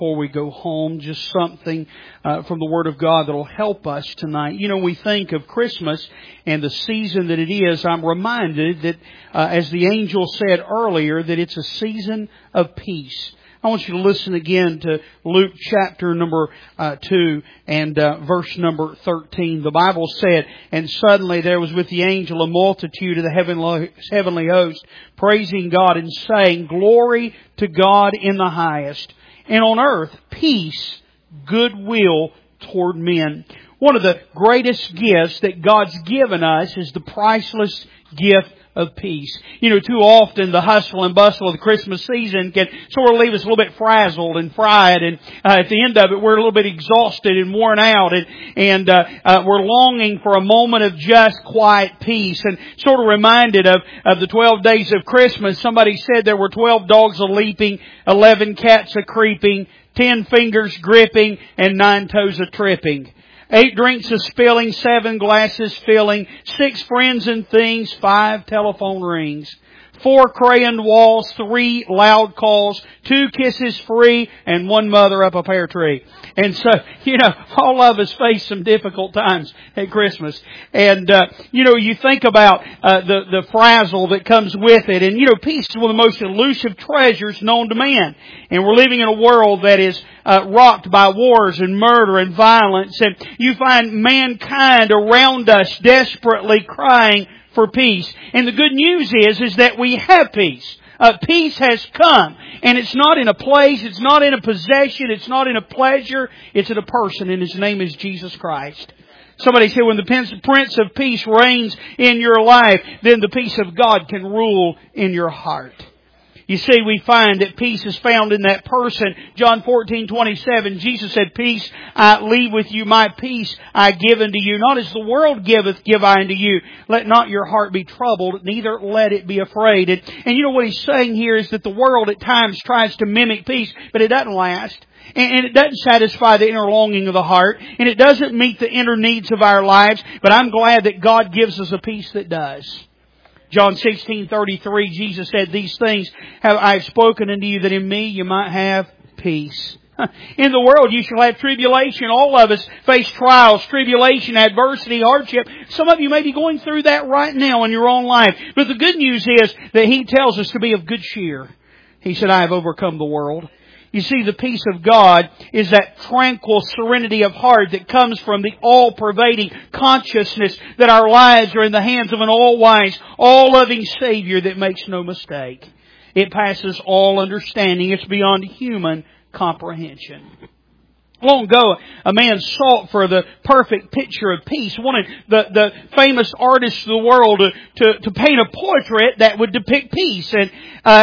before we go home, just something from the Word of God that will help us tonight. You know, we think of Christmas and the season that it is. I'm reminded that, as the angel said earlier, that it's a season of peace. I want you to listen again to Luke chapter number 2 and verse number 13. The Bible said, "And suddenly there was with the angel a multitude of the heavenly host, praising God and saying, Glory to God in the highest, and on earth peace, goodwill toward men." One of the greatest gifts that God's given us is the priceless gift of peace. You know, too often the hustle and bustle of the Christmas season can sort of leave us a little bit frazzled and fried, and at the end of it we're a little bit exhausted and worn out, and we're longing for a moment of just quiet peace, and sort of reminded of the 12 days of Christmas. Somebody said there were 12 dogs a-leaping, 11 cats a-creeping, 10 fingers gripping, and 9 toes a-tripping. 8 drinks a spilling, 7 glasses filling, 6 friends and things, 5 telephone rings, 4 crayoned walls, 3 loud calls, 2 kisses free, and 1 mother up a pear tree. And so, you know, all of us face some difficult times at Christmas. And, you know, you think about the frazzle that comes with it. And, you know, peace is one of the most elusive treasures known to man. And we're living in a world that is rocked by wars and murder and violence. And you find mankind around us desperately crying for peace. And the good news is that we have peace. Peace has come. And it's not in a place, it's not in a possession, it's not in a pleasure, it's in a person, and His name is Jesus Christ. Somebody said when the Prince of Peace reigns in your life, then the peace of God can rule in your heart. You see, we find that peace is found in that person. John 14:27, Jesus said, "Peace I leave with you, my peace I give unto you. Not as the world giveth, give I unto you. Let not your heart be troubled, neither let it be afraid." And you know what He's saying here is that the world at times tries to mimic peace, but it doesn't last. And it doesn't satisfy the inner longing of the heart. And it doesn't meet the inner needs of our lives. But I'm glad that God gives us a peace that does. John 16:33, Jesus said, "These things have I spoken unto you, that in me you might have peace." In the world you shall have tribulation. All of us face trials, tribulation, adversity, hardship. Some of you may be going through that right now in your own life. But the good news is that He tells us to be of good cheer. He said, "I have overcome the world." You see, the peace of God is that tranquil serenity of heart that comes from the all-pervading consciousness that our lives are in the hands of an all-wise, all-loving Savior that makes no mistake. It passes all understanding. It's beyond human comprehension. Long ago, a man sought for the perfect picture of peace, wanted the famous artists of the world to paint a portrait that would depict peace. And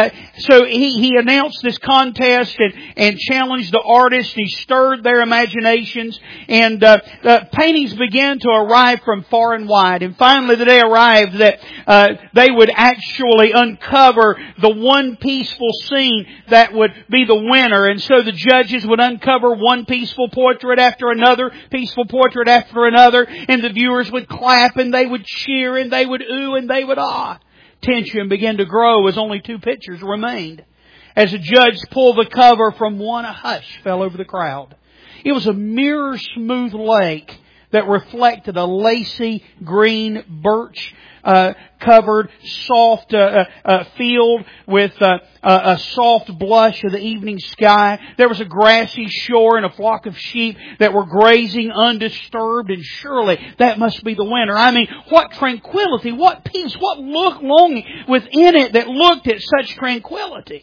so he announced this contest and challenged the artists. He stirred their imaginations, and paintings began to arrive from far and wide. And finally the day arrived that they would actually uncover the one peaceful scene that would be the winner. And so the judges would uncover one peaceful portrait after another, peaceful portrait after another, and the viewers would clap and they would cheer and they would ooh and they would ah. Tension began to grow as only 2 pictures remained. As the judge pulled the cover from one, a hush fell over the crowd. It was a mirror-smooth lake that reflected a lacy green birch covered soft field with a soft blush of the evening sky. There was a grassy shore and a flock of sheep that were grazing undisturbed, and surely that must be the winner. I mean, what tranquility, what peace, what longing within it that looked at such tranquility.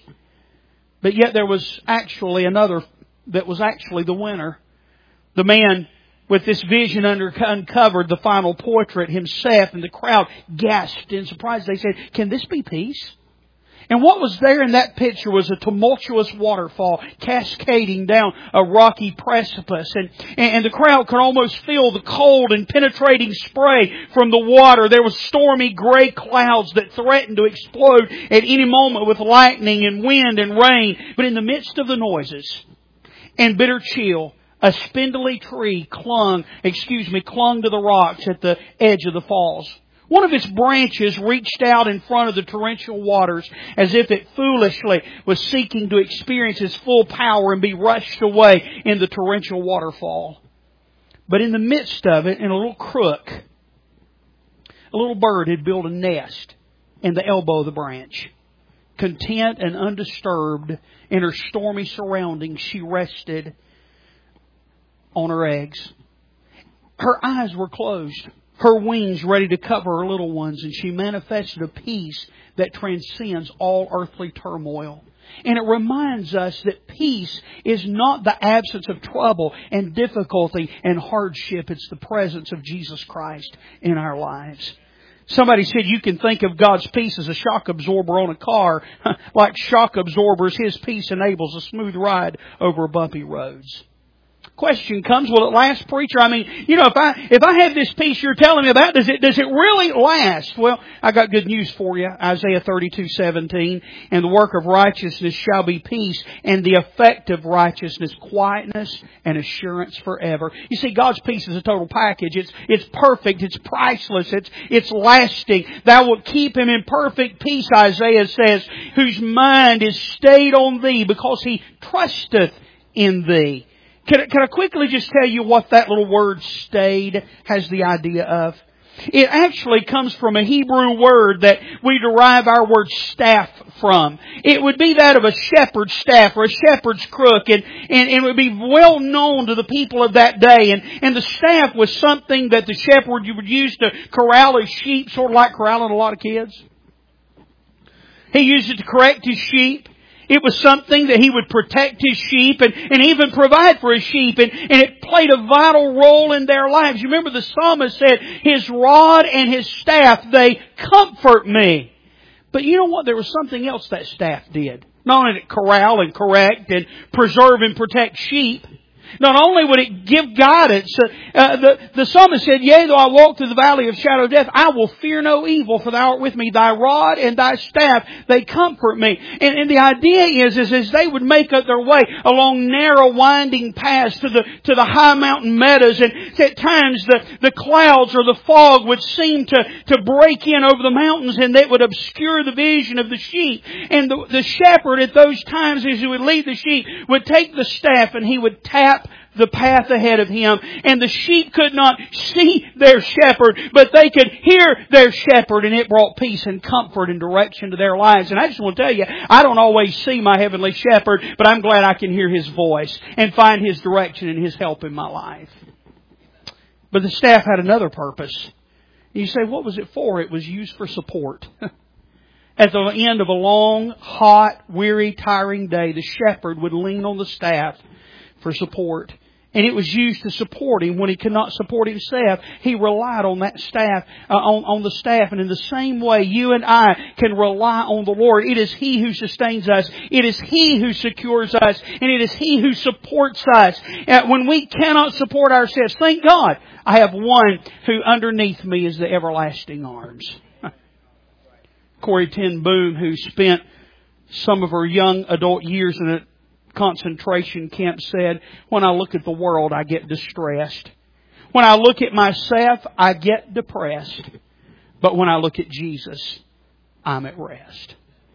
But yet there was actually another that was actually the winner. The man with this vision uncovered the final portrait himself, and the crowd gasped in surprise. They said, "Can this be peace?" And what was there in that picture was a tumultuous waterfall cascading down a rocky precipice. And the crowd could almost feel the cold and penetrating spray from the water. There was stormy gray clouds that threatened to explode at any moment with lightning and wind and rain. But in the midst of the noises and bitter chill, a spindly tree clung to the rocks at the edge of the falls. One of its branches reached out in front of the torrential waters as if it foolishly was seeking to experience its full power and be rushed away in the torrential waterfall. But in the midst of it, in a little crook, a little bird had built a nest in the elbow of the branch. Content and undisturbed in her stormy surroundings, she rested on her eggs. Her eyes were closed, her wings ready to cover her little ones, and she manifested a peace that transcends all earthly turmoil. And it reminds us that peace is not the absence of trouble and difficulty and hardship. It's the presence of Jesus Christ in our lives. Somebody said you can think of God's peace as a shock absorber on a car. Like shock absorbers, His peace enables a smooth ride over bumpy roads. Question comes, will it last, preacher? I mean, if I have this peace you're telling me about, does it really last? Well, I got good news for you. Isaiah 32:17, and the work of righteousness shall be peace, and the effect of righteousness, quietness and assurance forever. You see, God's peace is a total package. It's perfect. It's priceless. It's lasting. Thou wilt keep him in perfect peace, Isaiah says, whose mind is stayed on thee because he trusteth in thee. Can I quickly just tell you what that little word stayed has the idea of? It actually comes from a Hebrew word that we derive our word staff from. It would be that of a shepherd's staff or a shepherd's crook, and it would be well known to the people of that day. And the staff was something that the shepherd would use to corral his sheep, sort of like corralling a lot of kids. He used it to correct his sheep. It was something that he would protect his sheep and even provide for his sheep. And it played a vital role in their lives. You remember the psalmist said, His rod and His staff, they comfort me. But you know what? There was something else that staff did. Not only did it corral and correct and preserve and protect sheep, not only would it give guidance, the psalmist said, Yea, though I walk through the valley of shadow of death, I will fear no evil, for Thou art with me. Thy rod and Thy staff, they comfort me. And the idea is as they would make up their way along narrow, winding paths to the high mountain meadows, and at times the clouds or the fog would seem to break in over the mountains, and that would obscure the vision of the sheep. And the shepherd at those times, as he would lead the sheep, would take the staff and he would tap the path ahead of him. And the sheep could not see their shepherd, but they could hear their shepherd, and it brought peace and comfort and direction to their lives. And I just want to tell you, I don't always see my heavenly shepherd, but I'm glad I can hear His voice and find His direction and His help in my life. But the staff had another purpose. And you say, what was it for? It was used for support. At the end of a long, hot, weary, tiring day, the shepherd would lean on the staff for support. And it was used to support him. When he could not support himself, he relied on that staff, on the staff. And in the same way, you and I can rely on the Lord. It is He who sustains us. It is He who secures us. And it is He who supports us. When we cannot support ourselves, thank God, I have one who underneath me is the everlasting arms. Corrie ten Boom, who spent some of her young adult years in a concentration camp, said, when I look at the world, I get distressed. When I look at myself, I get depressed. But when I look at Jesus, I'm at rest.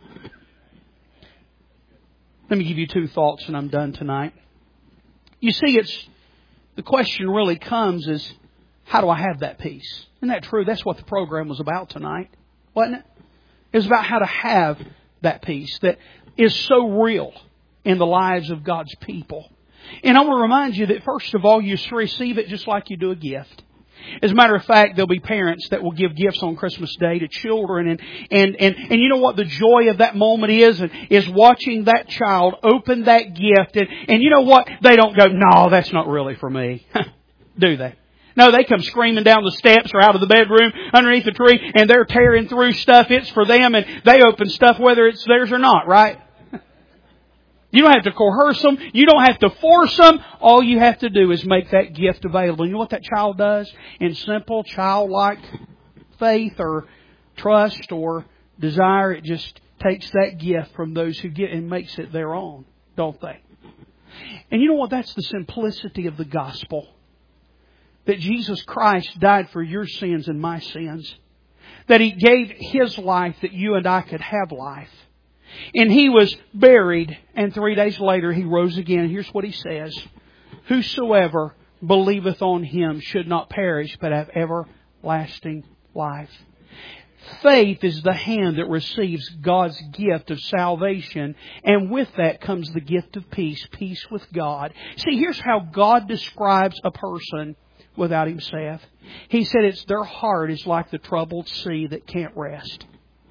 Let me give you two thoughts and I'm done tonight. You see, the question really comes is, how do I have that peace? Isn't that true? That's what the program was about tonight, wasn't it? It was about how to have that peace that is so real in the lives of God's people. And I want to remind you that first of all, you receive it just like you do a gift. As a matter of fact, there'll be parents that will give gifts on Christmas Day to children, and you know what the joy of that moment is watching that child open that gift, and you know what? They don't go, no, that's not really for me. Do they? No, they come screaming down the steps or out of the bedroom underneath the tree, and they're tearing through stuff. It's for them, and they open stuff whether it's theirs or not, right? You don't have to coerce them. You don't have to force them. All you have to do is make that gift available. You know what that child does? In simple, childlike faith or trust or desire, it just takes that gift from those who get and makes it their own, don't they? And you know what? That's the simplicity of the gospel. That Jesus Christ died for your sins and my sins. That He gave His life that you and I could have life. And He was buried, and 3 days later He rose again. Here's what He says. Whosoever believeth on Him should not perish, but have everlasting life. Faith is the hand that receives God's gift of salvation, and with that comes the gift of peace, peace with God. See, here's how God describes a person without Himself. He said it's their heart is like the troubled sea that can't rest.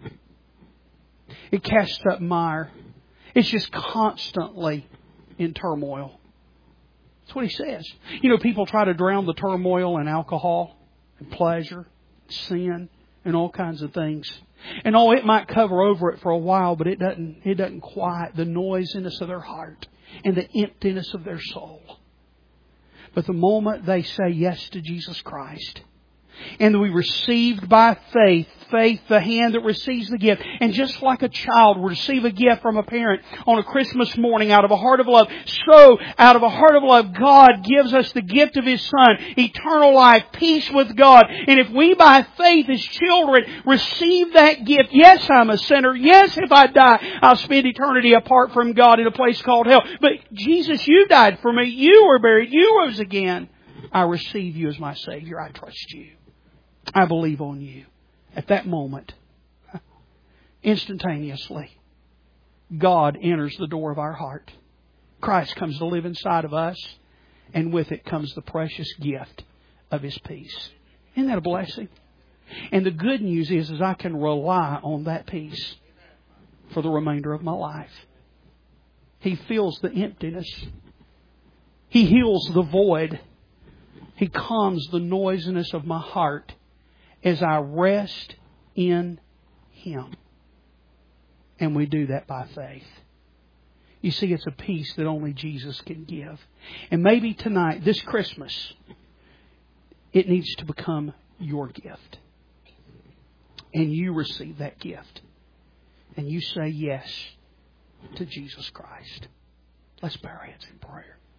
It casts up mire. It's just constantly in turmoil. That's what He says. You know, people try to drown the turmoil in alcohol and pleasure, sin, and all kinds of things. And it might cover over it for a while, but it doesn't quiet the noisiness of their heart and the emptiness of their soul. But the moment they say yes to Jesus Christ, and we received by faith, the hand that receives the gift. And just like a child will receive a gift from a parent on a Christmas morning out of a heart of love, so out of a heart of love, God gives us the gift of His Son, eternal life, peace with God. And if we by faith as children receive that gift, yes, I'm a sinner. Yes, if I die, I'll spend eternity apart from God in a place called hell. But Jesus, You died for me. You were buried. You rose again. I receive You as my Savior. I trust You. I believe on You. At that moment, instantaneously, God enters the door of our heart. Christ comes to live inside of us, and with it comes the precious gift of His peace. Isn't that a blessing? And the good news is I can rely on that peace for the remainder of my life. He fills the emptiness. He heals the void. He calms the noisiness of my heart as I rest in Him. And we do that by faith. You see, it's a peace that only Jesus can give. And maybe tonight, this Christmas, it needs to become your gift. And you receive that gift. And you say yes to Jesus Christ. Let's bow our heads in prayer.